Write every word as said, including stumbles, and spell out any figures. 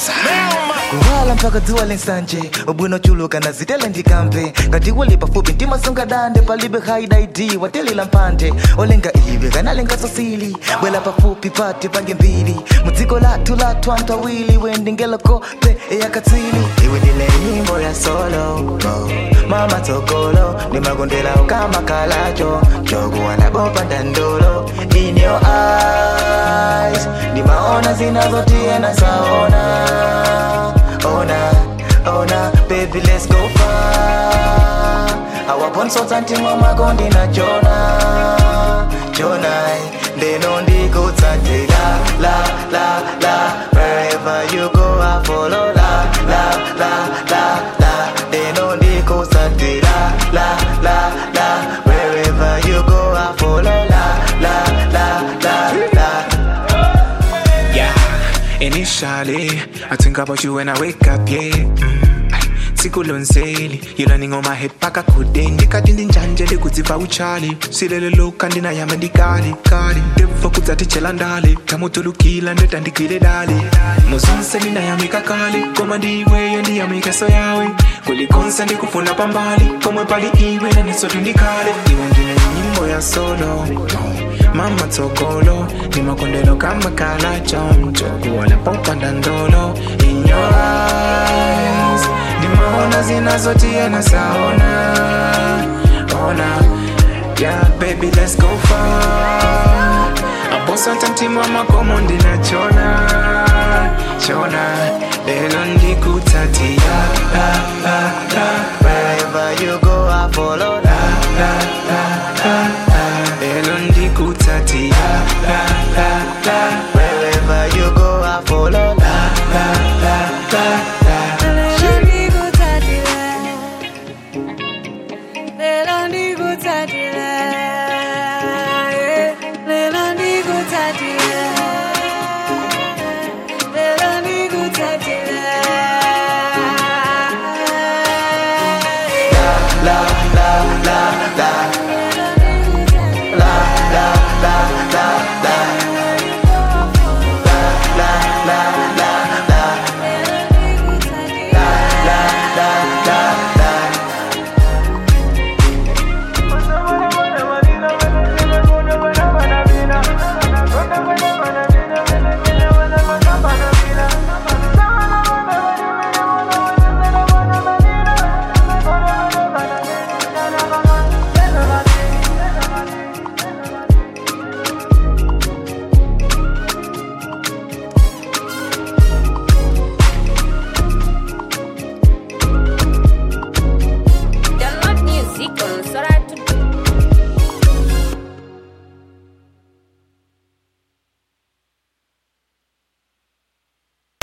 Kuhala mpaka dua linsanje Obuno chulu kana zitele ndikampe Kati wali pafupi ntima sunga dande Palibe haida idi wateli lampante Olenga iwe kana lenga sosili Wela pafupi pati pange mbili Mutiko latu latu antawili Wendingela kope ya katili Iwe nile nyimbo ya solo oh. Mama tokolo Ni magondela ukama kalacho Chogu wanabopa dandolo In your eyes Ni maona zinazotie na saona Ona, ona, baby let's go far Our consultant mama gondi na Jonah Jonah, they don't dig go tante La, la, la, la Wherever you go I follow La, la, la, la, la They don't dig go tante La, la, la, la Wherever you go I follow La, la, la, la, la Yeah, initially I think about you when I wake up, yeah mm. Sikulonseli You running on my head paka kude Ndikati ndinjanjele kuziva uchali Silele loka ndina yame ndikali Kali Devo kuzati chelandali Tamutulukila ndeta ndikile dali Mozunse nina yame kakali Koma ndiwe yondi yame keso yawe Kuli konsa ndikufuna pambali Komwe pali iwe na nisotu ndikale Iwe ndine nyimbo ya solo Mama tokolo Ni makondelo kama kala chom Choku wale popa dandolo In your eyes Ni maona zinazotia na saona Ona Yeah baby let's go far Abosa tanti mama komo ndina chona Chona Lelo ndikutati La la la la Wherever you go I follow La la la la